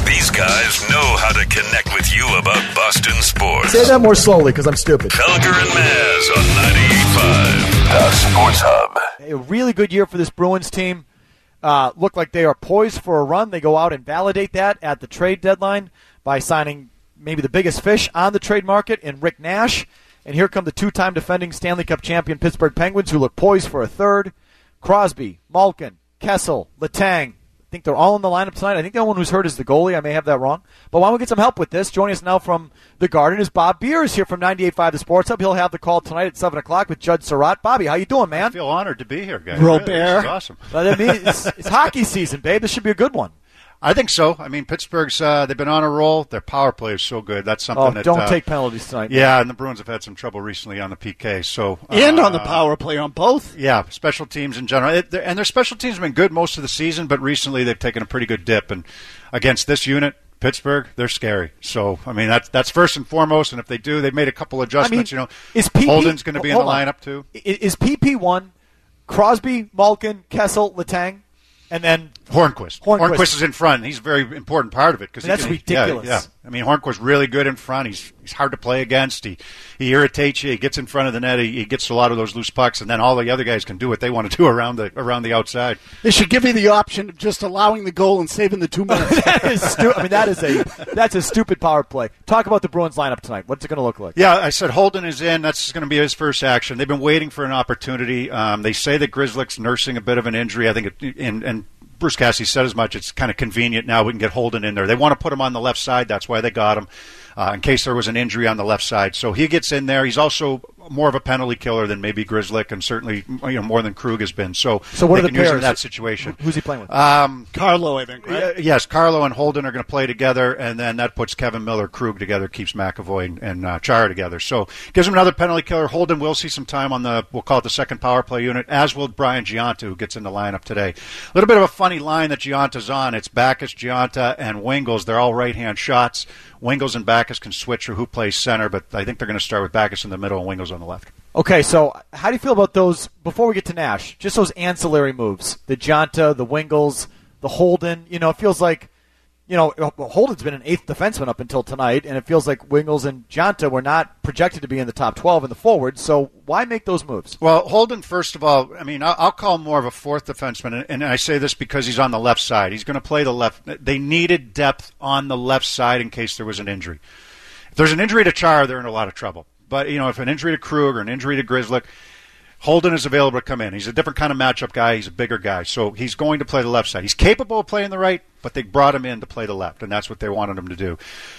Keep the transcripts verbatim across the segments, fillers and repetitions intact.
These guys know how to connect with you about Boston sports. Say that more slowly because I'm stupid. Felger and Maz on ninety-eight point five, the Sports Hub. A really good year for this Bruins team. Uh, look like they are poised for a run. They go out and validate that at the trade deadline by signing maybe the biggest fish on the trade market in Rick Nash. And here come the two-time defending Stanley Cup champion Pittsburgh Penguins, who look poised for a third. Crosby, Malkin, Kessel, Letang. I think they're all in the lineup tonight. I think the only one who's hurt is the goalie. I may have that wrong. But why don't we get some help with this? Joining us now from the Garden is Bob Beers here from ninety-eight point five The Sports Hub. He'll have the call tonight at seven o'clock with Judd Surratt. Bobby, how you doing, man? I feel honored to be here, guys. Robert. Really, this is awesome. But I mean, it's, it's hockey season, babe. This should be a good one. I think so. I mean, Pittsburgh's, uh, they've been on a roll. Their power play is so good. That's something Oh, that... don't uh, take penalties tonight. Yeah, and the Bruins have had some trouble recently on the P K. So uh, And on the power play on both. Yeah, special teams in general. It, and their special teams have been good most of the season, but recently they've taken a pretty good dip. And against this unit, Pittsburgh, they're scary. So, I mean, that's that's first and foremost. And if they do, they've made a couple adjustments. I mean, you know, is P P, Holden's going to be in the hold on. lineup, too. Is P P one Crosby, Malkin, Kessel, Letang, and then Hornquist. Hornquist. Hornquist is in front. And he's a very important part of it. Cause I mean, he that's can, yeah, ridiculous. Yeah, I mean, Hornquist's really good in front. He's he's hard to play against. He he irritates you. He gets in front of the net. He, he gets a lot of those loose pucks, and then all the other guys can do what they want to do around the around the outside. They should give you the option of just allowing the goal and saving the two minutes. that is stu- I mean, that is a that's a stupid power play. Talk about the Bruins lineup tonight. What's it going to look like? Yeah, I said Holden is in. That's going to be his first action. They've been waiting for an opportunity. Um, they say that Grzelcyk's nursing a bit of an injury. I think, it, and, and Bruce Cassidy said as much. It's kind of convenient now. We can get Holden in there. They want to put him on the left side. That's why they got him, uh, in case there was an injury on the left side. So he gets in there. He's also more of a penalty killer than maybe Grzelcyk, and certainly you know more than Krug has been. So, so what they are the can use him pairs in that situation? Who's he playing with? Um, Carlo, I think, right? Uh, yes, Carlo and Holden are going to play together, and then that puts Kevin Miller, Krug together, keeps McAvoy and, and uh, Chara together. So gives him another penalty killer. Holden will see some time on the, we'll call it the second power play unit, as will Brian Giunta, who gets in the lineup today. A little bit of a funny line that Gianta's on. It's Backes, Giunta, and Wingels. They're all right-hand shots. Wingels and Backes can switch or who plays center, but I think they're going to start with Backes in the middle and Wingels on the left. Okay, so how do you feel about those, before we get to Nash, just those ancillary moves, the Giunta, the Wingels, the Holden? You know, it feels like, you know, Holden's been an eighth defenseman up until tonight, and it feels like Wingels and Giunta were not projected to be in the top twelve in the forward, so why make those moves? Well, Holden, first of all, I mean, I'll call him more of a fourth defenseman, and I say this because he's on the left side. He's going to play the left. They needed depth on the left side in case there was an injury. If there's an injury to Chara, they're in a lot of trouble. But, you know, if an injury to Krug or an injury to Grzelcyk, Holden is available to come in. He's a different kind of matchup guy. He's a bigger guy. So he's going to play the left side. He's capable of playing the right, but they brought him in to play the left, and that's what they wanted him to do.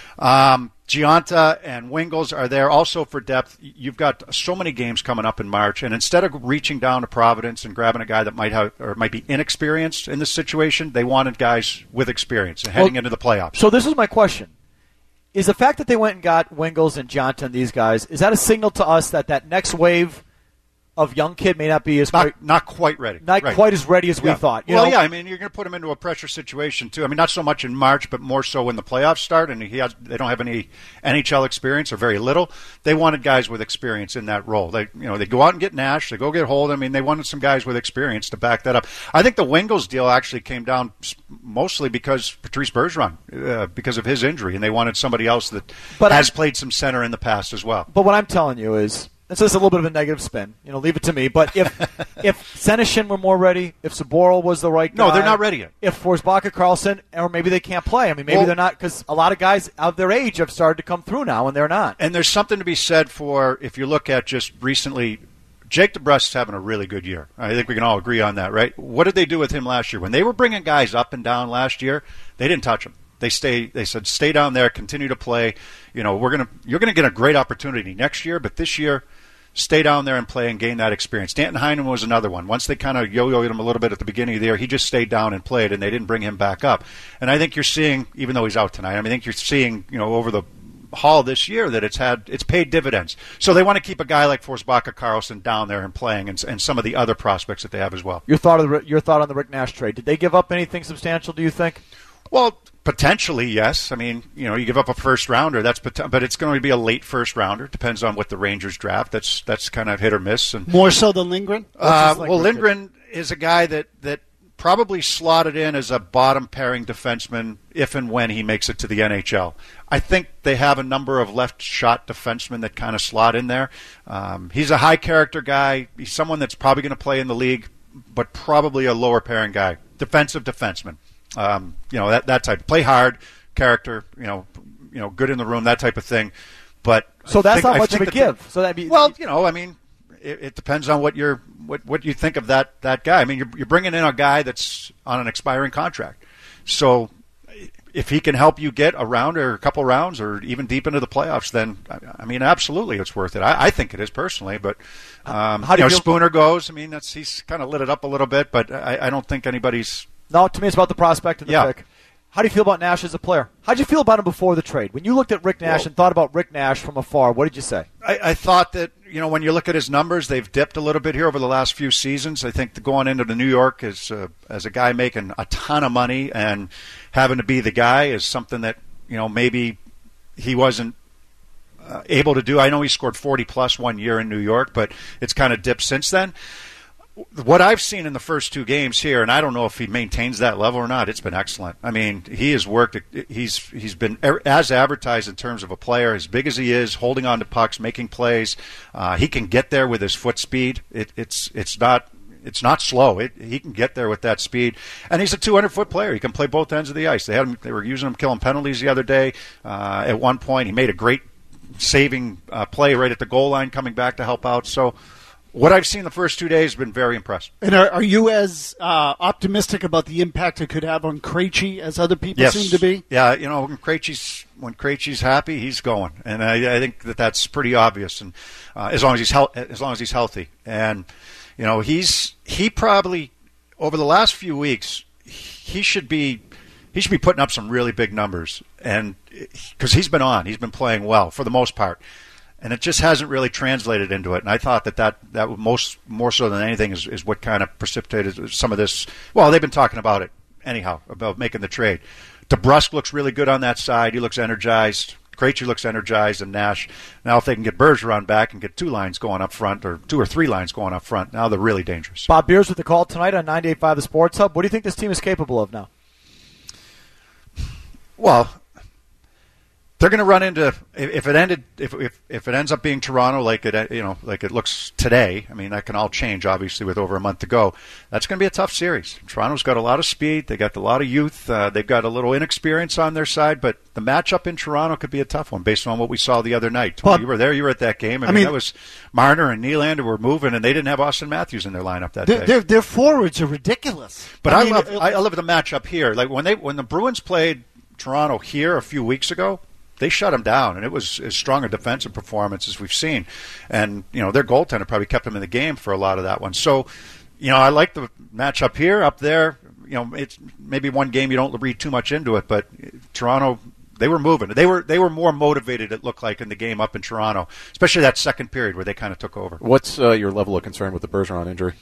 Um, Giunta and Wingels are there also for depth. You've got so many games coming up in March, and instead of reaching down to Providence and grabbing a guy that might have or might be inexperienced in this situation, they wanted guys with experience and heading Well, into the playoffs. So this is my question. Is the fact that they went and got Wingels and Giunta and these guys, is that a signal to us that that next wave of young kid may not be as Not, great, not quite ready. not Right. quite as ready as we Yeah. thought? You well, know? yeah, I mean, you're going to put him into a pressure situation too. I mean, not so much in March, but more so when the playoffs start, and he has they don't have any N H L experience or very little. They wanted guys with experience in that role. They, you know, they go out and get Nash, they go get Holden. I mean, they wanted some guys with experience to back that up. I think the Wingels deal actually came down mostly because Patrice Bergeron, uh, because of his injury, and they wanted somebody else that But has I- played some center in the past as well. But what I'm telling you is, this is a little bit of a negative spin. You know, leave it to me. But if if Senyshyn were more ready, if Saboral was the right guy. No, they're not ready yet. If Forsbacka, Carlson, or maybe they can't play. I mean, maybe Well- they're not, because a lot of guys of their age have started to come through now, and they're not. And there's something to be said for, if you look at just recently, Jake DeBrusk's having a really good year. I think we can all agree on that, right? What did they do with him last year? When they were bringing guys up and down last year, they didn't touch him. They stay. They said, stay down there, continue to play. You know, we're gonna, you're gonna get a great opportunity next year, but this year, stay down there and play and gain that experience. Stanton Heineman was another one. Once they kind of yo-yoed him a little bit at the beginning of the year, he just stayed down and played, and they didn't bring him back up. And I think you're seeing, even though he's out tonight, I mean, I think you're seeing, you know, over the haul this year that it's had it's paid dividends. So they want to keep a guy like Forsbacka, Carlson down there and playing, and, and some of the other prospects that they have as well. Your thought of the, your thought on the Rick Nash trade? Did they give up anything substantial? Do you think? Well, potentially, yes. I mean, you know, you give up a first rounder, that's pot- but it's going to be a late first rounder. Depends on what the Rangers draft. That's that's kind of hit or miss. And More so than Lindgren? uh, well, Lindgren is a guy that that probably slotted in as a bottom pairing defenseman if and when he makes it to the N H L. I think they have a number of left shot defensemen that kind of slot in there. Um, he's a high character guy. He's someone that's probably going to play in the league, but probably a lower pairing guy. Defensive defenseman. Um, you know, that, that type. Play hard, character, you know, you know, good in the room, that type of thing. But So I that's think, not I much of think a that give. the- So that'd be well, you know, I mean, it, it depends on what you're what what you think of that that guy. I mean, you're you're bringing in a guy that's on an expiring contract, so if he can help you get a round or a couple rounds or even deep into the playoffs, then I, I mean, absolutely, it's worth it. I, I think it is personally, but um, How do you you know, feel- Spooner goes. I mean, that's he's kind of lit it up a little bit, but I, I don't think anybody's. No, to me it's about the prospect and the Yeah. pick. How do you feel about Nash as a player? How did you feel about him before the trade? When you looked at Rick Nash Well- and thought about Rick Nash from afar, what did you say? I, I thought that, you know, when you look at his numbers, they've dipped a little bit here over the last few seasons. I think that going into the New York as uh, as a guy making a ton of money and having to be the guy is something that, you know, maybe he wasn't uh, able to do. I know he scored forty plus one year in New York, but it's kind of dipped since then. What I've seen in the first two games here, and I don't know if he maintains that level or not, it's been excellent. I mean, he has worked. He's he's been as advertised in terms of a player, as big as he is, holding on to pucks, making plays. Uh, he can get there with his foot speed. It, it's it's not it's not slow. It, he can get there with that speed, and he's a two hundred foot player. He can play both ends of the ice. They had him, they were using him killing penalties the other day. Uh, at one point, he made a great saving uh, play right at the goal line, coming back to help out. So. What I've seen the first two days has been very impressive. And are, are you as uh, optimistic about the impact it could have on Krejci as other people Yes. seem to be? Yeah, you know, when Krejci's when Krejci's happy, he's going, and I, I think that that's pretty obvious. And uh, as long as he's hel- as long as he's healthy, and you know, he's he probably over the last few weeks he should be he should be putting up some really big numbers, and because he's been on, he's been playing well for the most part. And it just hasn't really translated into it. And I thought that that, that would most more so than anything is, is what kind of precipitated some of this. Well, they've been talking about it anyhow, about making the trade. DeBrusk looks really good on that side. He looks energized. Krejci looks energized, and Nash. Now if they can get Bergeron back and get two lines going up front, or two or three lines going up front, now they're really dangerous. Bob Beers with the call tonight on ninety-eight point five The Sports Hub. What do you think this team is capable of now? Well, they're going to run into if it ended if, if if it ends up being Toronto like it you know like it looks today. I mean, that can all change obviously with over a month to go. That's going to be a tough series. Toronto's got a lot of speed. They got a lot of youth. Uh, they've got a little inexperience on their side, but the matchup in Toronto could be a tough one based on what we saw the other night. Tony, Well, you were there. You were at that game. I, I mean, mean- that was Marner and Nylander were moving, and they didn't have Austin Matthews in their lineup that Their, day. their, their forwards are ridiculous. But I, mean, love it- I love the matchup here. Like when they when the Bruins played Toronto here a few weeks ago, they shut them down, and it was as strong a defensive performance as we've seen. And you know, their goaltender probably kept them in the game for a lot of that one. So, you know, I like the matchup here. Up there, you know, it's maybe one game you don't read too much into it, but Toronto, they were moving. They were they were more motivated, it looked like, in the game up in Toronto, especially that second period where they kind of took over. What's uh, your level of concern with the Bergeron injury?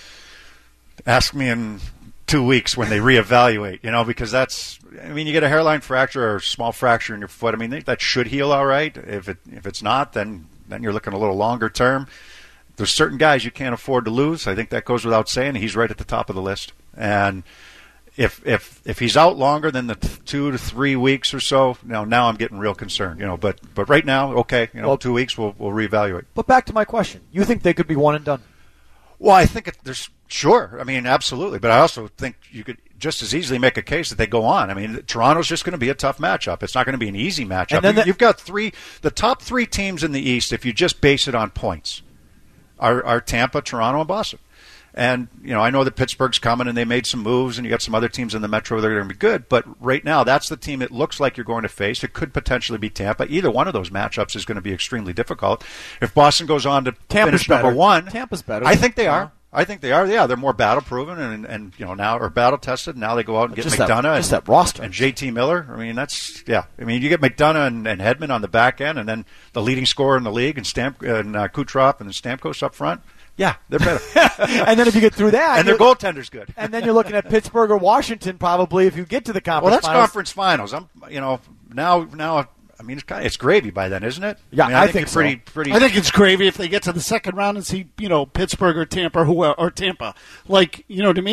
Ask me in two weeks when they reevaluate, you know, because that's, I mean, you get a hairline fracture or a small fracture in your foot. I mean, that should heal all right. If it if it's not, then then you're looking a little longer term. There's certain guys you can't afford to lose. I think that goes without saying. He's right at the top of the list. And if if if he's out longer than the t- two to three weeks or so, now now I'm getting real concerned, you know. But but right now, okay, you know, Well- two weeks we'll we'll reevaluate. But back to my question. You think they could be one and done? Well, I think it, there's sure. I mean, absolutely. But I also think you could just as easily make a case that they go on. I mean, Toronto's just going to be a tough matchup. It's not going to be an easy matchup. And then You- the- You've got three, the top three teams in the East, if you just base it on points, are, are Tampa, Toronto, and Boston. And, you know, I know that Pittsburgh's coming and they made some moves, and you got some other teams in the Metro that are going to be good. But right now, that's the team it looks like you're going to face. It could potentially be Tampa. Either one of those matchups is going to be extremely difficult. If Boston goes on to Tampa's finish number better. one, Tampa's better. I think they are. I think they are. Yeah, they're more battle proven and and you know now are battle tested. Now they go out and get Just that- McDonough just and, that roster. and J T Miller. I mean, that's yeah. I mean, you get McDonough and, and Hedman on the back end, and then the leading scorer in the league, and Stamp and uh, Kucherov and Stamkos up front. Yeah, they're better. And then if you get through that, and their you're- goaltender's good. and then you're looking at Pittsburgh or Washington probably if you get to the conference Well, that's finals. conference finals. I'm you know now now. I mean, it's kind of, it's gravy by then, isn't it? Yeah, I, mean, I I, think it's so. pretty pretty. I think it's gravy if they get to the second round and see, you know, Pittsburgh or Tampa or who or Tampa. Like, you know, to me,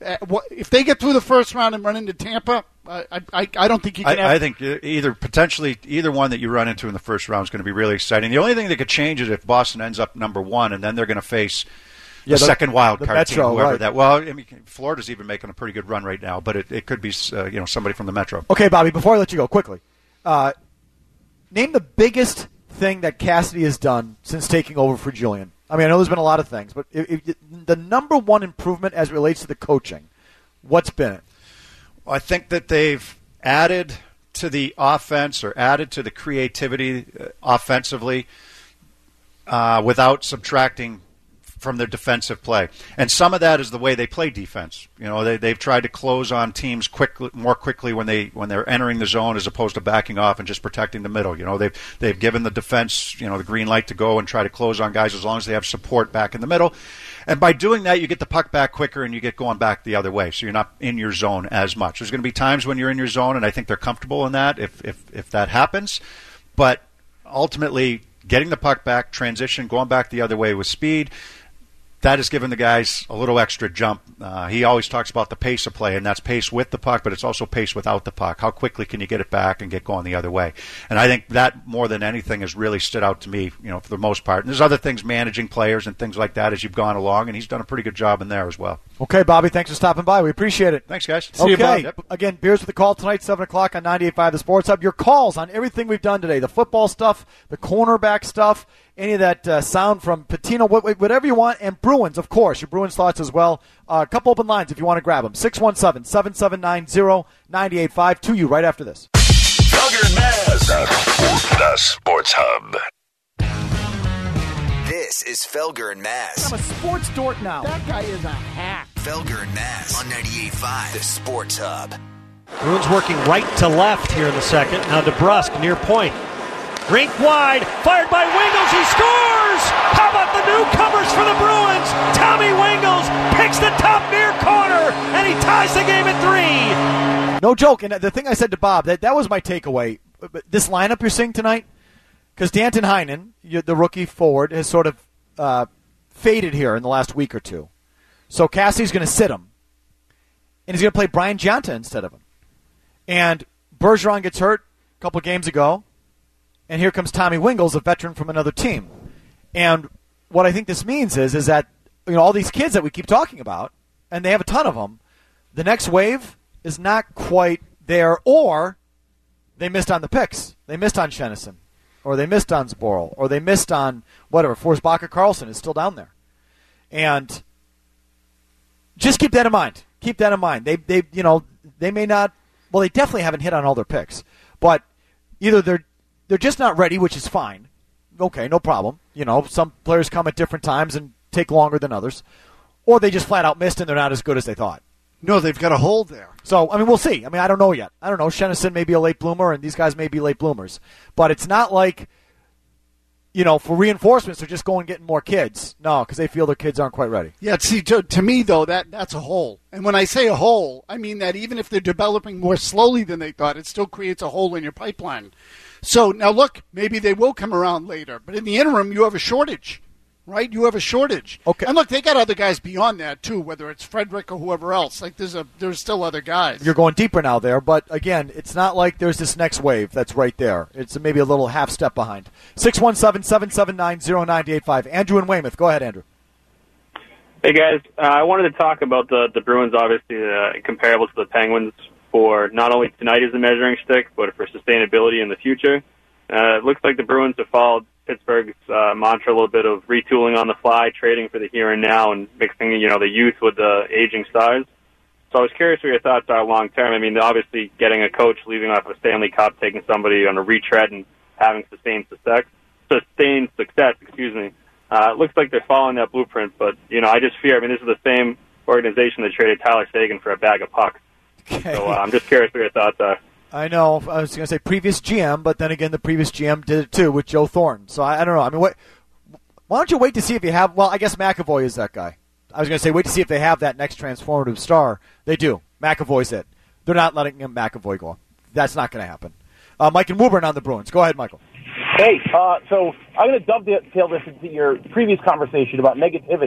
Uh, what, if they get through the first round and run into Tampa, uh, I, I I don't think you can. I, have... I think either potentially either one that you run into in the first round is going to be really exciting. The only thing that could change is if Boston ends up number one, and then they're going to face Yeah, the, the second wild the card Metro, team, whoever right. that. Well, I mean, Florida's even making a pretty good run right now, but it, it could be uh, you know somebody from the Metro. Okay, Bobby, before I let you go, quickly, uh, name the biggest thing that Cassidy has done since taking over for Julian. I mean, I know there's been a lot of things, but if, if, the number one improvement as it relates to the coaching, what's been it? Well, I think that they've added to the offense or added to the creativity uh, offensively uh, without subtracting from their defensive play. And some of that is the way they play defense. You know, they, they've tried to close on teams quickly, more quickly when, they, when they're entering the zone as opposed to backing off and just protecting the middle. You know, they've, they've given the defense, you know, the green light to go and try to close on guys as long as they have support back in the middle. And by doing that, you get the puck back quicker and you get going back the other way. So you're not in your zone as much. There's going to be times when you're in your zone, and I think they're comfortable in that if, if, if that happens. But ultimately, getting the puck back, transition, going back the other way with speed, that has given the guys a little extra jump. Uh, he always talks about the pace of play, and that's pace with the puck, but it's also pace without the puck. How quickly can you get it back and get going the other way? And I think that, more than anything, has really stood out to me, you know, for the most part. And there's other things, managing players and things like that as you've gone along, and he's done a pretty good job in there as well. Okay, Bobby, thanks for stopping by. We appreciate it. Thanks, guys. See you, okay. Yep. Again, Beers with the Call tonight, seven o'clock on ninety-eight point five The Sports Hub. Your calls on everything we've done today, the football stuff, the cornerback stuff, any of that uh, sound from Patino, whatever you want, and Bruins, of course, your Bruins thoughts as well. A uh, couple open lines if you want to grab them. six one seven, seven seven nine, zero nine eight five to you right after this. Felger and Maz, the Sports Hub. This is Felger and Maz. I'm a sports dork now. That guy is a hack. Felger and Maz on ninety-eight point five The Sports Hub. Bruins working right to left here in the second. Now DeBrusk near point. Rink wide, fired by Wingles, he scores! How about the newcomers for the Bruins? Tommy Wingles picks the top near corner, and he ties the game at three. No joke, and the thing I said to Bob, that, that was my takeaway. This lineup you're seeing tonight, because Danton Heinen, the rookie forward, has sort of uh, faded here in the last week or two. So Cassie's going to sit him, and he's going to play Brian Giunta instead of him. And Bergeron gets hurt a couple of games ago. And here comes Tommy Wingles, a veteran from another team. And what I think this means is, is that, you know, all these kids that we keep talking about, and they have a ton of them, the next wave is not quite there, or they missed on the picks. They missed on Shenison, or they missed on Zboril, or they missed on whatever. Forsbacka Karlsson is still down there. And just keep that in mind. Keep that in mind. They, they, you know, they may not, well, they definitely haven't hit on all their picks, but either they're They're just not ready, which is fine. Okay, no problem. You know, some players come at different times and take longer than others. Or they just flat out missed and they're not as good as they thought. No, they've got a hole there. So, I mean, we'll see. I mean, I don't know yet. I don't know. Shenison may be a late bloomer, and these guys may be late bloomers. But it's not like, you know, for reinforcements, they're just going and getting more kids. No, because they feel their kids aren't quite ready. Yeah, see, to, to me, though, that that's a hole. And when I say a hole, I mean that even if they're developing more slowly than they thought, it still creates a hole in your pipeline. So, now look, maybe they will come around later. But in the interim, you have a shortage, right? You have a shortage. Okay. And look, they got other guys beyond that, too, whether it's Frederick or whoever else. Like, there's a there's still other guys. You're going deeper now there, but again, it's not like there's this next wave that's right there. It's maybe a little half step behind. six one seven, seven seven nine, zero nine eight five. Andrew in Weymouth. Go ahead, Andrew. Hey, guys. Uh, I wanted to talk about the, the Bruins, obviously, uh, comparable to the Penguins, for not only tonight as a measuring stick, but for sustainability in the future. Uh, it looks like the Bruins have followed Pittsburgh's uh, mantra a little bit of retooling on the fly, trading for the here and now, and mixing, you know, the youth with the aging stars. So I was curious what your thoughts are long term. I mean, obviously getting a coach leaving off a Stanley Cup, taking somebody on a retread and having sustained success, sustained success, excuse me. Uh, it looks like they're following that blueprint, but, you know, I just fear, I mean, this is the same organization that traded Tyler Seguin for a bag of pucks. Okay. So uh, I'm just curious what your thoughts are. I know. I was going to say previous G M, but then again, the previous G M did it too with Joe Thornton. So I, I don't know. I mean, what, why don't you wait to see if you have? Well, I guess McAvoy is that guy. I was going to say wait to see if they have that next transformative star. They do. McAvoy's it. They're not letting him McAvoy go. That's not going to happen. Uh, Mike and Woburn on the Bruins. Go ahead, Michael. Hey, uh, so I'm going to dovetail this into your previous conversation about negativity.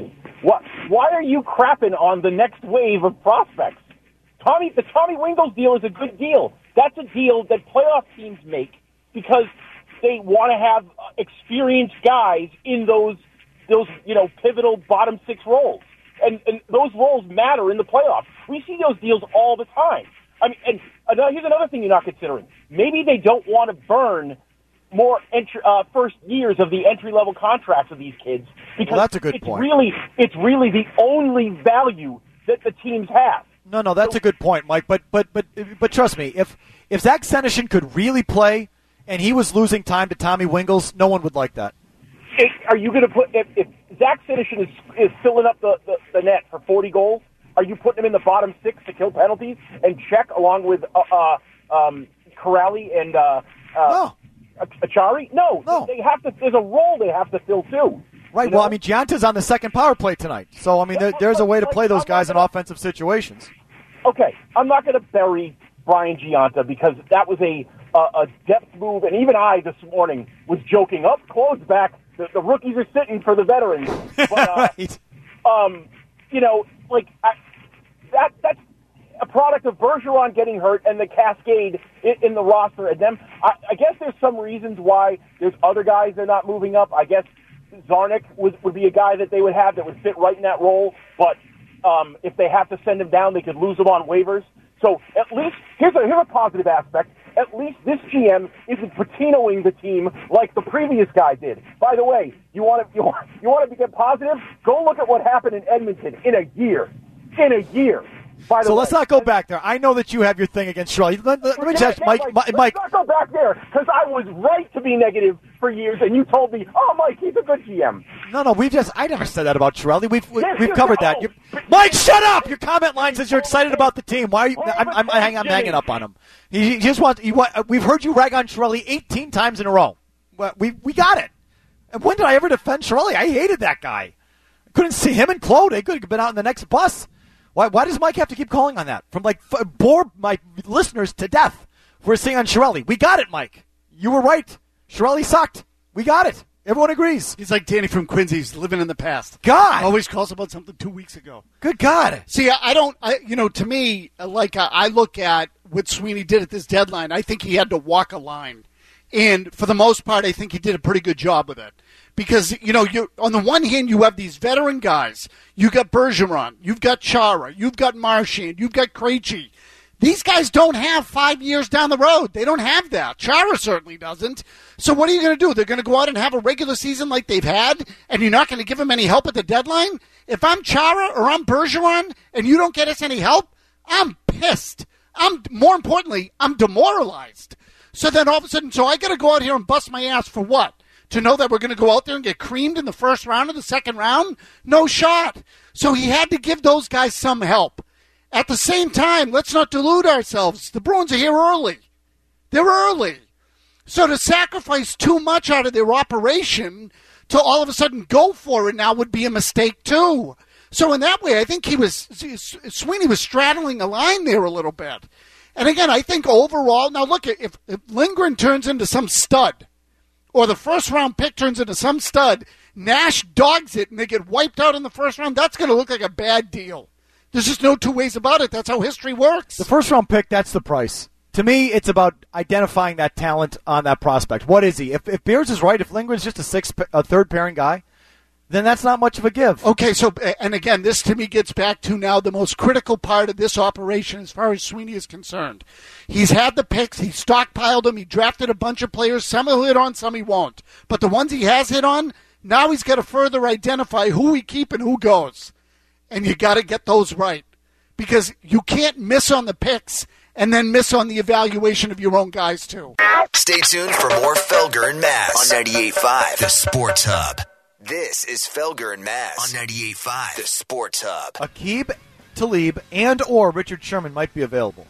What? Why are you crapping on the next wave of prospects? Tommy, the Tommy Wingels deal is a good deal. That's a deal that playoff teams make because they want to have experienced guys in those those you know pivotal bottom six roles, and and those roles matter in the playoffs. We see those deals all the time. I mean, and another, here's another thing you're not considering. Maybe they don't want to burn more entry, uh, first years of the entry level contracts of these kids because well, that's a good it's point. really it's really the only value that the teams have. No, no, that's a good point, Mike. But but but but trust me, if if Zach Senyshyn could really play and he was losing time to Tommy Wingels, no one would like that. It, are you going to put if, if Zach Senyshyn is is filling up the, the, the net for forty goals? Are you putting him in the bottom six to kill penalties and check along with uh, uh, um, Corrali and uh, uh, no. Achari? No, no, they have to. There's a role they have to fill too. Right. You know? Well, I mean, Gianta's on the second power play tonight, so I mean, there, there's a way to play those guys in offensive situations. Okay, I'm not going to bury Brian Gianta because that was a a, a depth move, and even I this morning was joking. Up, close back. The, the rookies are sitting for the veterans. But, uh, right. Um, you know, like I, that. That's a product of Bergeron getting hurt and the cascade in, in the roster. And then I, I guess there's some reasons why there's other guys they're not moving up. I guess Zarnik would, would be a guy that they would have that would fit right in that role. But um, if they have to send him down, they could lose him on waivers. So at least here's a here's a positive aspect. At least this G M isn't patinoing the team like the previous guy did. By the way, you want to you want, you want to get positive? Go look at what happened in Edmonton in a year. In a year. By the so way, let's not go back there. I know that you have your thing against Shirley. Let, let, let me just, Mike. Mike, Mike. Let's not go back there because I was right to be negative for years, and you told me, "Oh, Mike, he's a good G M." No, no, we just. I never said that about Shirley. We've we, Yes, we've you covered know. that. You're, Mike, shut up! Your comment line says you're excited about the team. Why? Are you, I'm, I'm, I'm, hang, I'm hanging up on him. He, he just wants. He, we've heard you rag on Shirley eighteen times in a row. We we got it. And when did I ever defend Shirley? I hated that guy. I couldn't see him and Claude. They could have been out in the next bus. Why, why does Mike have to keep calling on that? From like f- bore my listeners to death for saying on Shirley. We got it, Mike. You were right. Shirley sucked. We got it. Everyone agrees. He's like Danny from Quincy. He's living in the past. God. Always calls about something two weeks ago. Good God. See, I, I don't, I, you know, to me, like uh, I look at what Sweeney did at this deadline, I think he had to walk a line. And for the most part, I think he did a pretty good job with it. Because, you know, you on the one hand, you have these veteran guys. You got Bergeron. You've got Chara. You've got Marchand. You've got Krejci. These guys don't have five years down the road. They don't have that. Chara certainly doesn't. So what are you going to do? They're going to go out and have a regular season like they've had, and you're not going to give them any help at the deadline? If I'm Chara or I'm Bergeron and you don't get us any help, I'm pissed. I'm more importantly, I'm demoralized. So then all of a sudden, so I got to go out here and bust my ass for what? To know that we're going to go out there and get creamed in the first round or the second round? No shot. So he had to give those guys some help. At the same time, let's not delude ourselves. The Bruins are here early. They're early. So to sacrifice too much out of their operation to all of a sudden go for it now would be a mistake too. So in that way, I think he was Sweeney was straddling a line there a little bit. And again, I think overall, now look, if, if Lindgren turns into some stud, or the first-round pick turns into some stud, Nash dogs it and they get wiped out in the first round, that's going to look like a bad deal. There's just no two ways about it. That's how history works. The first-round pick, that's the price. To me, it's about identifying that talent on that prospect. What is he? If, if Beers is right, if Lindgren's just a sixth, a third-pairing guy, then that's not much of a give. Okay, so, and again, this to me gets back to now the most critical part of this operation as far as Sweeney is concerned. He's had the picks, he stockpiled them, he drafted a bunch of players, some he'll hit on, some he won't. But the ones he has hit on, now he's got to further identify who we keep and who goes. And you got to get those right. Because you can't miss on the picks and then miss on the evaluation of your own guys, too. Stay tuned for more Felger and Mass on ninety-eight point five, The Sports Hub. This is Felger and Mass on ninety-eight point five, The Sports Hub. Aqib Talib and or Richard Sherman might be available.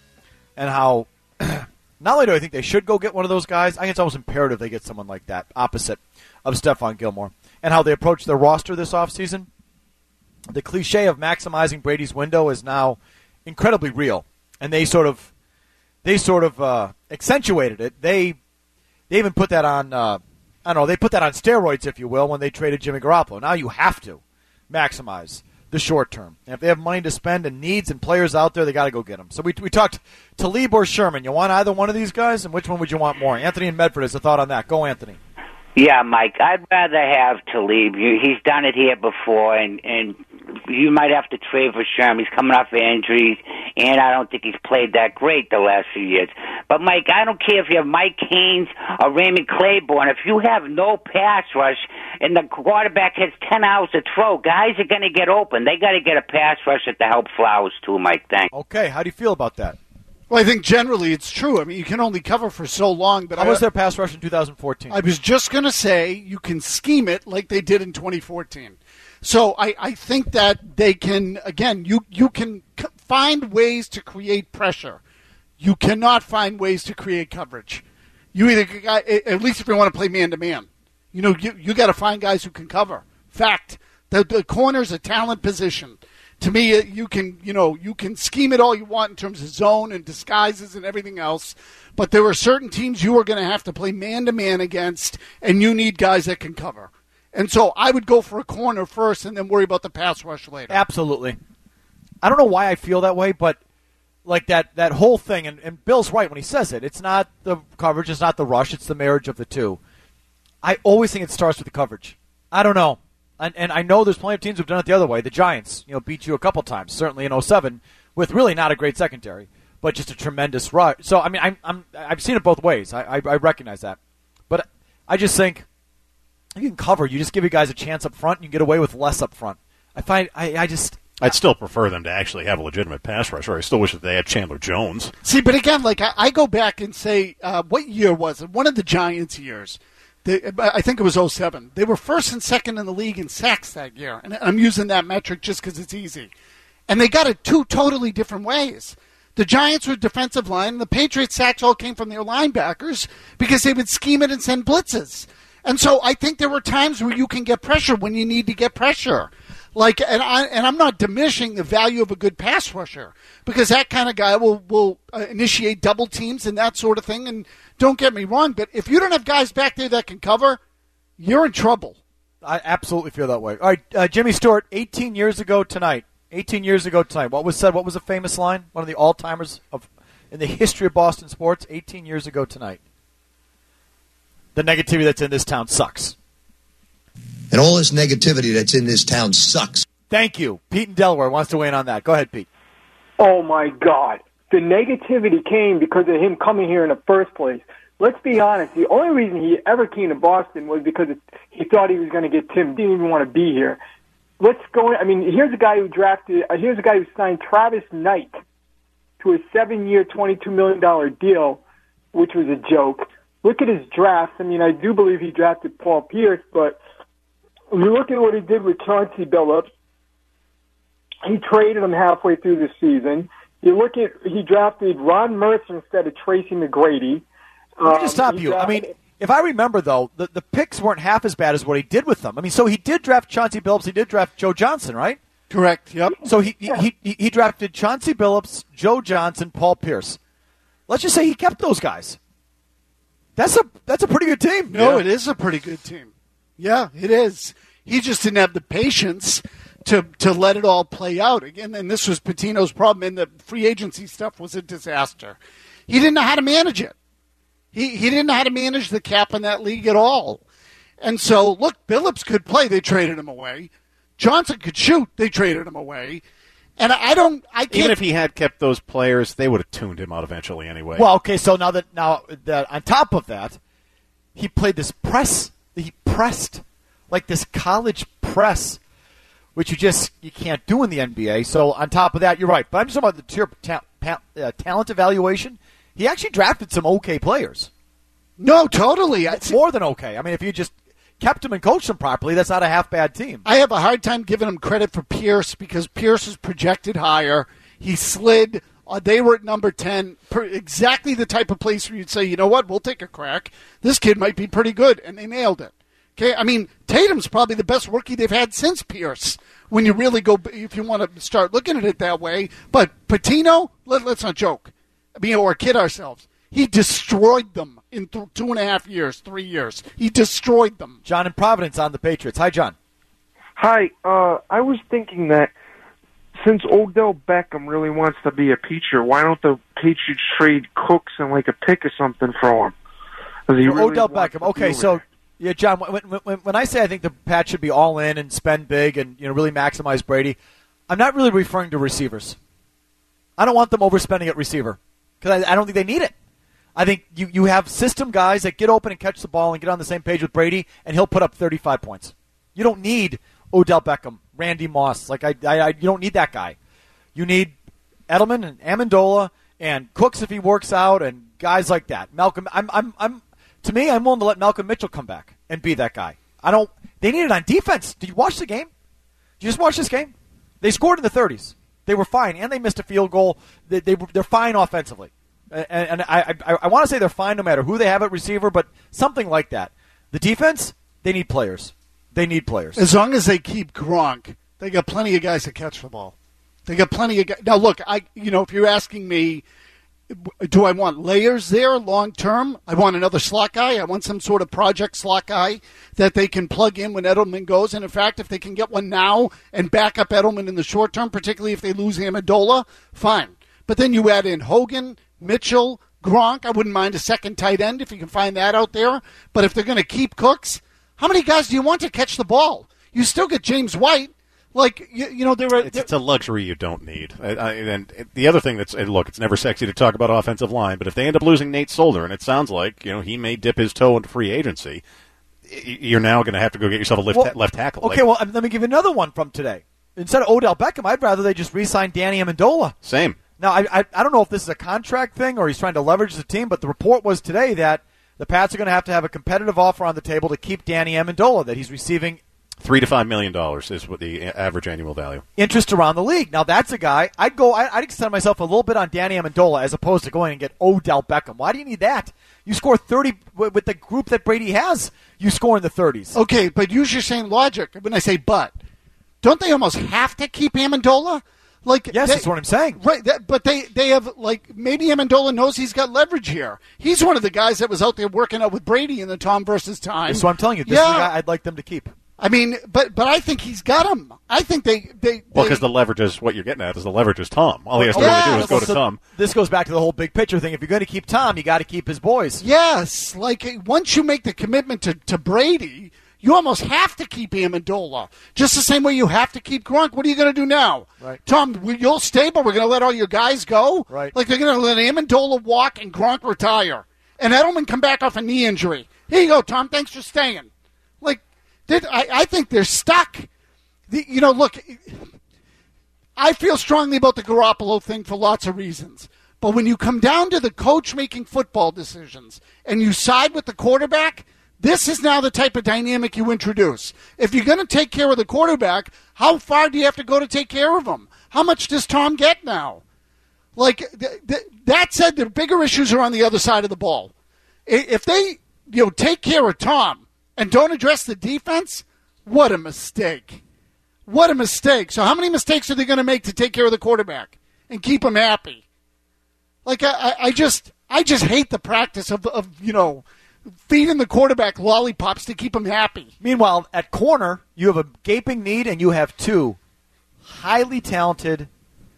And how, not only do I think they should go get one of those guys, I think it's almost imperative they get someone like that, opposite of Stephon Gilmore. And how they approach their roster this offseason. The cliche of maximizing Brady's window is now incredibly real. And they sort of, they sort of uh, accentuated it. They, they even put that on... Uh, I don't know, they put that on steroids, if you will, when they traded Jimmy Garoppolo. Now you have to. maximize the short term. And if they have money to spend and needs and players out there, they got to go get them. So we we talked Talib or Sherman. You want either one of these guys, and which one would you want more? Anthony in Medford has a thought on that. Go, Anthony. Yeah, Mike, I'd rather have Talib. You- He's done it here before, and, and you might have to trade for Sherman. He's coming off of injuries, and I don't think he's played that great the last few years. But, Mike, I don't care if you have Mike Haynes or Raymond Claiborne. If you have no pass rush and the quarterback has ten hours to throw, guys are going to get open. They got to get a pass rush to help Flowers, too, Mike. Thanks. Okay, how do you feel about that? Well, I think generally it's true. I mean, you can only cover for so long. But How I, was their pass rush in two thousand fourteen? I was just going to say you can scheme it like they did in twenty fourteen. So I, I think that they can, again, you, you can c- find ways to create pressure. You cannot find ways to create coverage. You either got, at least if you want to play man-to-man. You know, you, you got to find guys who can cover. Fact, the, the corner's a talent position. To me, you can, you know, you can scheme it all you want in terms of zone and disguises and everything else, but there are certain teams you are going to have to play man-to-man against, and you need guys that can cover. And so I would go for a corner first and then worry about the pass rush later. Absolutely. I don't know why I feel that way, but like that, that whole thing, and, and Bill's right when he says it, it's not the coverage, it's not the rush, it's the marriage of the two. I always think it starts with the coverage. I don't know. And, and I know there's plenty of teams who've done it the other way. The Giants, you know, beat you a couple times, certainly in oh seven, with really not a great secondary, but just a tremendous rush. So, I mean, I'm, I'm, I've seen it both ways. I, I, I recognize that. But I just think you can cover. You just give you guys a chance up front, and you get away with less up front. I find, I, I just... I'd still prefer them to actually have a legitimate pass rusher. I still wish that they had Chandler Jones. See, but again, like I, I go back and say, uh, what year was it? One of the Giants' years. They, I think it was oh seven. They were first and second in the league in sacks that year. And I'm using that metric just because it's easy. And they got it two totally different ways. The Giants were defensive line, and the Patriots' sacks all came from their linebackers because they would scheme it and send blitzes. And so I think there were times where you can get pressure when you need to get pressure. Like, and, I, and I'm not diminishing the value of a good pass rusher because that kind of guy will, will uh, initiate double teams and that sort of thing. And don't get me wrong, but if you don't have guys back there that can cover, you're in trouble. I absolutely feel that way. All right, uh, Jimmy Stewart, eighteen years ago tonight, eighteen years ago tonight, what was said, what was a famous line? One of the all-timers of in the history of Boston sports, eighteen years ago tonight. The negativity that's in this town sucks. And all this negativity that's in this town sucks. Thank you. Pete in Delaware wants to weigh in on that. Go ahead, Pete. Oh, my God. The negativity came because of him coming here in the first place. Let's be honest. The only reason he ever came to Boston was because it, he thought he was going to get Tim. Didn't even want to be here. Let's go. I mean, here's a guy who drafted. Uh, here's a guy who signed Travis Knight to a seven-year, twenty-two million dollars deal, which was a joke. Look at his drafts. I mean, I do believe he drafted Paul Pierce, but when you look at what he did with Chauncey Billups, he traded him halfway through the season. You look at, he drafted Ron Mercer instead of Tracy McGrady. Let me just stop um, you. Drafted, I mean, if I remember, though, the, the picks weren't half as bad as what he did with them. I mean, so he did draft Chauncey Billups. He did draft Joe Johnson, right? Correct, yep. So he, yeah. he, he, he drafted Chauncey Billups, Joe Johnson, Paul Pierce. Let's just say he kept those guys. That's a that's a pretty good team. No, yeah. It is a pretty good team. Yeah, it is. He just didn't have the patience to to let it all play out. Again, and this was Pitino's problem, and the free agency stuff was a disaster. He didn't know how to manage it. He he didn't know how to manage the cap in that league at all. And so, look, Billups could play. They traded him away. Johnson could shoot. They traded him away. And I don't. I can't. Even if he had kept those players, they would have tuned him out eventually anyway. Well, okay. So now that now that on top of that, he played this press. He pressed like this college press, which you just you can't do in the N B A. So on top of that, you're right. But I'm just talking about the tier ta- pa- uh, talent evaluation. He actually drafted some okay players. No, totally. It's more than okay. I mean, if you just kept him and coached him properly, that's not a half bad team. I have a hard time giving him credit for Pierce because Pierce is projected higher. He slid. Uh, they were at number ten. Per, exactly the type of place where you'd say, you know what, we'll take a crack. This kid might be pretty good, and they nailed it. Okay, I mean, Tatum's probably the best rookie they've had since Pierce. When you really go, if you want to start looking at it that way. But Pitino, let, let's not joke. I mean, or kid ourselves. He destroyed them in th- two and a half years, three years. He destroyed them. John in Providence on the Patriots. Hi, John. Hi, uh, I was thinking that since Odell Beckham really wants to be a Patriot, why don't the Patriots trade Cooks and like a pick or something for him? He So really Odell wants Beckham. to be Okay, over so there. yeah, John. When, when, when I say I think the Pats should be all in and spend big and you know really maximize Brady, I'm not really referring to receivers. I don't want them overspending at receiver because I, I don't think they need it. I think you, you have system guys that get open and catch the ball and get on the same page with Brady, and he'll put up thirty-five points. You don't need Odell Beckham, Randy Moss. Like I, I, I you don't need that guy. You need Edelman and Amendola and Cooks if he works out, and guys like that. Malcolm, I'm, I'm, I'm. To me, I'm willing to let Malcolm Mitchell come back and be that guy. I don't. They need it on defense. Did you watch the game? Did you just watch this game? They scored in the thirties. They were fine, and they missed a field goal. They, they they're fine offensively, and, and I I, I want to say they're fine no matter who they have at receiver, but something like that. The defense, they need players. They need players. As long as they keep Gronk, they got plenty of guys to catch the ball. They got plenty of guys. Now, look, I you know, if you're asking me, do I want layers there long term? I want another slot guy. I want some sort of project slot guy that they can plug in when Edelman goes. And, in fact, if they can get one now and back up Edelman in the short term, particularly if they lose Amendola, fine. But then you add in Hogan, Mitchell, Gronk. I wouldn't mind a second tight end if you can find that out there. But if they're going to keep Cooks, how many guys do you want to catch the ball? You still get James White. Like, you, you know, there are... It's, it's a luxury you don't need. I, I, and the other thing that's... And look, it's never sexy to talk about offensive line, but if they end up losing Nate Solder, and it sounds like, you know, he may dip his toe into free agency, you're now going to have to go get yourself a left, Well, ta- left tackle. Okay, like, well, let me give you another one from today. Instead of Odell Beckham, I'd rather they just re-sign Danny Amendola. Same. Now, I, I I don't know if this is a contract thing or he's trying to leverage the team, but the report was today that the Pats are going to have to have a competitive offer on the table to keep Danny Amendola, that he's receiving Three to five million dollars is what the average annual value. interest around the league. Now, that's a guy, I'd go, I'd extend myself a little bit on Danny Amendola as opposed to going and get Odell Beckham. Why do you need that? You score thirty with the group that Brady has, you score in the thirties. Okay, but use your same logic. When I say but, don't they almost have to keep Amendola? Like, yes, they, that's what I'm saying. Right, that, but they, they have, like, maybe Amendola knows he's got leverage here. He's one of the guys that was out there working out with Brady in the Tom versus time. That's what I'm telling you. This yeah. is the guy I'd like them to keep. I mean, but but I think he's got him. I think they... they Well, they- because the leverage is what you're getting at is the leverage is Tom. All he has to Yeah. really do is go to So Tom. This goes back to the whole big picture thing. If you're going to keep Tom, you got to keep his boys. Yes, like once you make the commitment to, to Brady, you almost have to keep Amendola. Just the same way you have to keep Gronk. What are you going to do now? Right. Tom, we- you'll stay, but we're going to let all your guys go? Right. Like they're going to let Amendola walk and Gronk retire. And Edelman come back off a knee injury. Here you go, Tom. Thanks for staying. Like, did, I, I think they're stuck. The, you know, look, I feel strongly about the Garoppolo thing for lots of reasons. But when you come down to the coach making football decisions and you side with the quarterback, this is now the type of dynamic you introduce. If you're going to take care of the quarterback, how far do you have to go to take care of him? How much does Tom get now? Like, th- th- that said, the bigger issues are on the other side of the ball. I- If they, you know, take care of Tom and don't address the defense, what a mistake. What a mistake. So how many mistakes are they going to make to take care of the quarterback and keep him happy? Like, I, I just I just hate the practice of, of, you know, feeding the quarterback lollipops to keep him happy. Meanwhile, at corner, you have a gaping need, and you have two highly talented,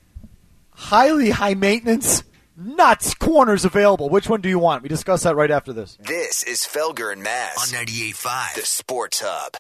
highly high-maintenance, nuts corners available. Which one do you want? We discuss that right after this. This is Felger and Maz on ninety-eight point five, the Sports Hub.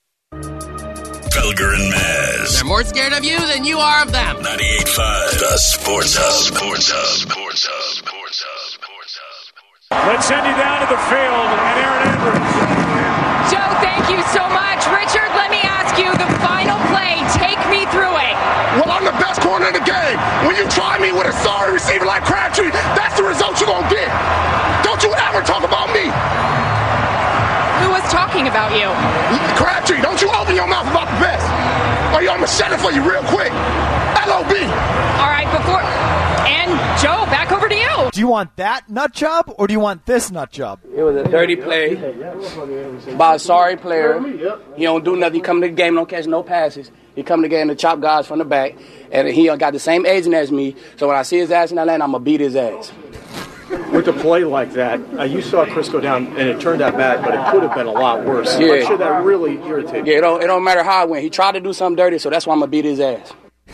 Felger and Maz. They're more scared of you than you are of them. ninety-eight point five, the Sports Hub. Sports Hub. Sports Hub. Sports Hub. Sports Hub. Let's send you down to the field and Aaron Edwards. Joe, thank you so much. Richard, let me ask you the final play. Take me through it. Well, I'm the best corner in the game. When you try me with a sorry receiver like Crabtree, that's the result you're going to get. Don't you ever talk about me. Who was talking about you? Crabtree, don't you open your mouth about the best. Or I'm going to shut it for you real quick. L O B. All right, before... And, Joe, back over to you. Do you want that nut job, or do you want this nut job? It was a dirty play by a sorry player. He don't do nothing. He come to the game, don't catch no passes. He come to the game to chop guys from the back, and he got the same agent as me. So when I see his ass in that lane, I'm gonna beat his ass. with a play like that, uh, you saw Chris go down, and it turned out bad, but it could have been a lot worse. Yeah. I'm sure that really irritated Yeah, you. it don't, it don't matter how I went. He tried to do something dirty, so that's why I'm going to beat his ass.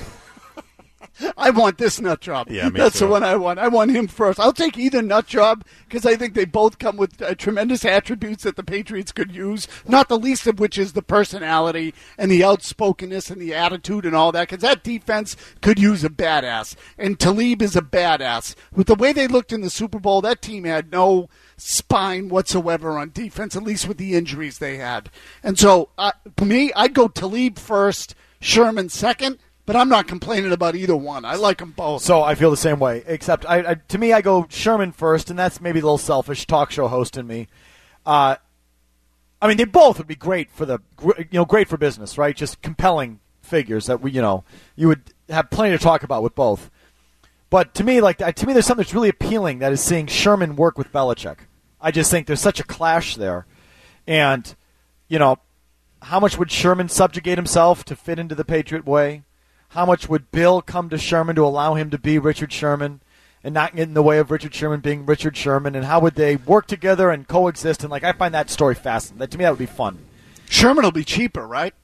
I want this nut job. Yeah, me That's too. the one I want. I want him first. I'll take either nut job because I think they both come with uh, tremendous attributes that the Patriots could use, not the least of which is the personality and the outspokenness and the attitude and all that, because that defense could use a badass. And Talib is a badass. With the way they looked in the Super Bowl, that team had no spine whatsoever on defense, at least with the injuries they had. And so, uh, for me, I'd go Talib first, Sherman second. But I'm not complaining about either one. I like them both. So I feel the same way, except I, I, to me, I go Sherman first, and that's maybe a little selfish, talk show host in me. Uh, I mean, they both would be great for the, you know, great for business, right? Just compelling figures that we, you know, you would have plenty to talk about with both. But to me, like to me, there's something that's really appealing that is seeing Sherman work with Belichick. I just think there's such a clash there, and you know, how much would Sherman subjugate himself to fit into the Patriot way? How much would Bill come to Sherman to allow him to be Richard Sherman and not get in the way of Richard Sherman being Richard Sherman? And how would they work together and coexist? And like, I find that story fascinating. That, to me, that would be fun. Sherman will be cheaper, right?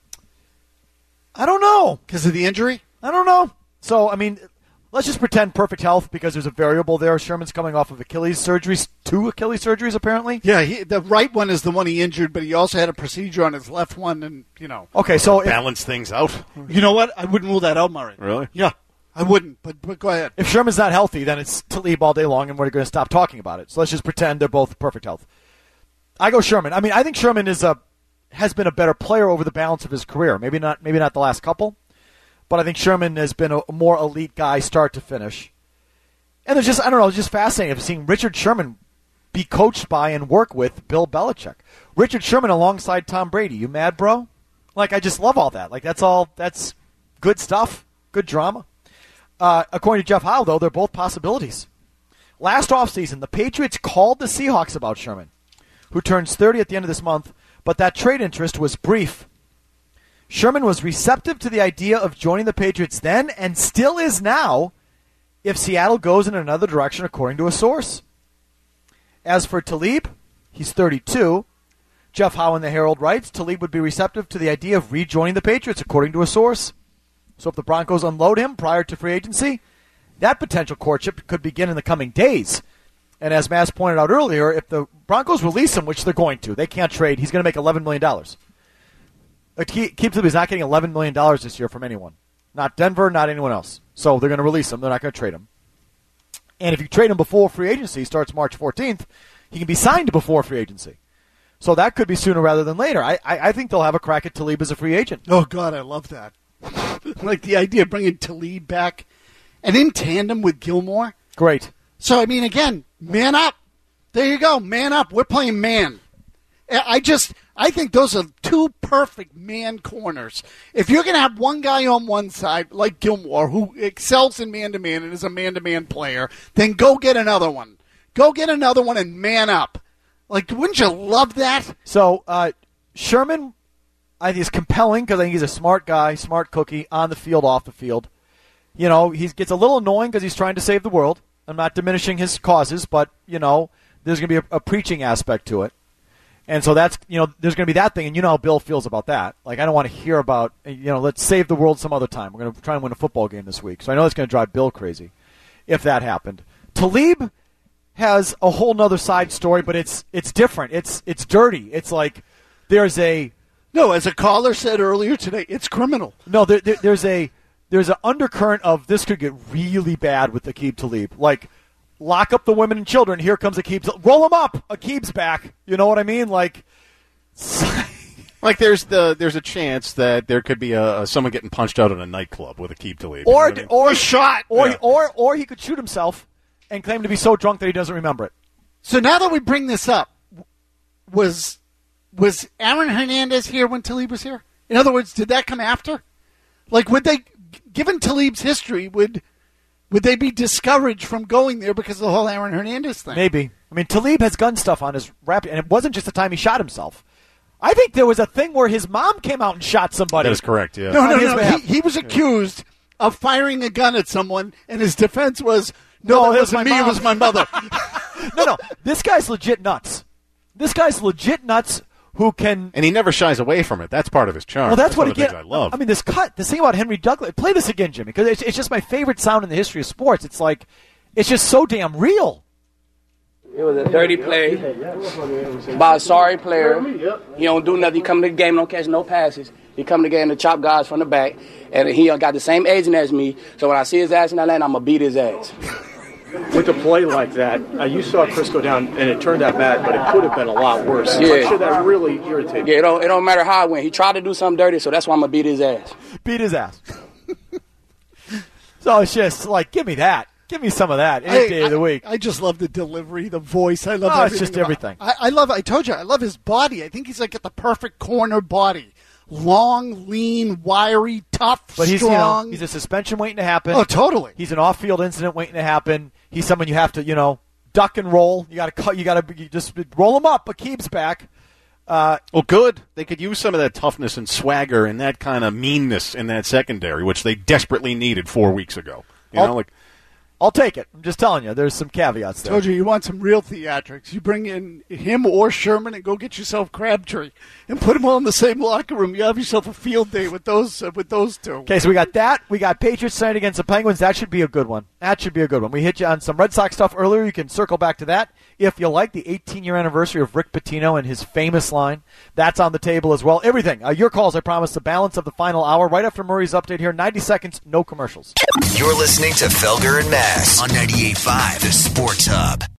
I don't know. Because of the injury? I don't know. So, I mean, let's just pretend perfect health because there's a variable there. Sherman's coming off of Achilles surgeries, two Achilles surgeries apparently. Yeah, he, the right one is the one he injured, but he also had a procedure on his left one, and, you know. Okay, so. Balance if, things out. You know what? I wouldn't rule that out, Murray. Really? Yeah, I wouldn't, but, but go ahead. If Sherman's not healthy, then it's Talib all day long, and we're going to stop talking about it. So let's just pretend they're both perfect health. I go Sherman. I mean, I think Sherman is a has been a better player over the balance of his career. Maybe not, maybe not the last couple. But I think Sherman has been a more elite guy start to finish. And there's just, I don't know, it's just fascinating seeing Richard Sherman be coached by and work with Bill Belichick. Richard Sherman alongside Tom Brady. You mad, bro? Like, I just love all that. Like, that's all, that's good stuff, good drama. Uh, according to Jeff Howe, though, they're both possibilities. Last offseason, the Patriots called the Seahawks about Sherman, who turns thirty at the end of this month, but that trade interest was brief. Sherman was receptive to the idea of joining the Patriots then and still is now if Seattle goes in another direction, according to a source. As for Talib, he's thirty-two. Jeff Howe in the Herald writes, Talib would be receptive to the idea of rejoining the Patriots, according to a source. So if the Broncos unload him prior to free agency, that potential courtship could begin in the coming days. And as Mass pointed out earlier, if the Broncos release him, which they're going to, they can't trade, he's going to make eleven million dollars. Keep Talib is not getting eleven million dollars this year from anyone. Not Denver, not anyone else. So they're going to release him. They're not going to trade him. And if you trade him before free agency starts March fourteenth, he can be signed before free agency. So that could be sooner rather than later. I, I, I think they'll have a crack at Talib as a free agent. Oh, God, I love that. Like the idea of bringing Talib back and in tandem with Gilmore. Great. So, I mean, again, man up. There you go. Man up. We're playing man. I just, I think those are two perfect man corners. If you're going to have one guy on one side, like Gilmore, who excels in man-to-man and is a man-to-man player, then go get another one. Go get another one and man up. Like, wouldn't you love that? So, uh, Sherman, I think, is compelling because I think he's a smart guy, smart cookie, on the field, off the field. You know, he gets a little annoying because he's trying to save the world. I'm not diminishing his causes, but, you know, there's going to be a, a preaching aspect to it. And so that's, you know, there's going to be that thing, and you know how Bill feels about that. Like, I don't want to hear about, you know, let's save the world some other time. We're going to try and win a football game this week. So I know that's going to drive Bill crazy if that happened. Talib has a whole nother side story, but it's it's different. It's it's dirty. It's like there's a... No, as a caller said earlier today, it's criminal. No, there, there, there's a there's an undercurrent of this could get really bad with Aqib Talib. Like, lock up the women and children. Here comes Aqib. Roll him up. Aqib's back. You know what I mean? Like, like there's the there's a chance that there could be a, a someone getting punched out in a nightclub with Aqib Talib. Or you know I mean? or shot. Or, yeah. or or he could shoot himself and claim to be so drunk that he doesn't remember it. So now that we bring this up, was was Aaron Hernandez here when Talib was here? In other words, did that come after? Like, would they, given Talib's history, would would they be discouraged from going there because of the whole Aaron Hernandez thing? Maybe. I mean, Talib has gun stuff on his rap, and it wasn't just the time he shot himself. I think there was a thing where his mom came out and shot somebody. That is correct, yeah. No, no, On his no. behalf. He, he was accused of firing a gun at someone, and his defense was, no, No, that it was wasn't my me, mom." it was my mother. no, no. This guy's legit nuts. This guy's legit nuts who can... And he never shies away from it. That's part of his charm. Well, that's, that's what, one of the again, things I love. I mean, this cut, this thing about Henry Douglas... Play this again, Jimmy, because it's, it's just my favorite sound in the history of sports. It's like, it's just so damn real. It was a dirty play by a sorry player. He don't do nothing. He come to the game, don't catch no passes. He come to the game to chop guys from the back, and he got the same agent as me. So when I see his ass in that lane, I'm gonna beat his ass. With a play like that, uh, you saw Chris go down, and it turned out bad, but it could have been a lot worse. Yeah. I'm sure that really irritated. Yeah, it don't, it don't matter how I went. He tried to do something dirty, so that's why I'm gonna beat his ass. Beat his ass. So it's just like, give me that. Give me some of that any I, day of the I, week. I just love the delivery, the voice. I love Oh, it's everything. just about- everything. I, I love. I told you, I love his body. I think he's like got the perfect corner body. Long, lean, wiry, tough, But he's, you know, strong. he's a suspension waiting to happen. Oh, totally. He's an off-field incident waiting to happen. He's someone you have to, you know, duck and roll. You got to cut. You got to just roll him up. Akeem's back. Uh, well, good. They could use some of that toughness and swagger and that kind of meanness in that secondary, which they desperately needed four weeks ago. You I'll, know, like I'll take it. I'm just telling you. There's some caveats there. Told you, you want some real theatrics. You bring in him or Sherman and go get yourself Crabtree and put them all in the same locker room. You have yourself a field day with those uh, with those two. Okay, so we got that. We got Patriots tonight against the Penguins. That should be a good one. That should be a good one. We hit you on some Red Sox stuff earlier. You can circle back to that if you like. The eighteen-year anniversary of Rick Pitino and his famous line. That's on the table as well. Everything. Uh, your calls, I promise, the balance of the final hour. Right after Murray's update here. ninety seconds, no commercials. You're listening to Felger and Mass on ninety-eight point five, The Sports Hub.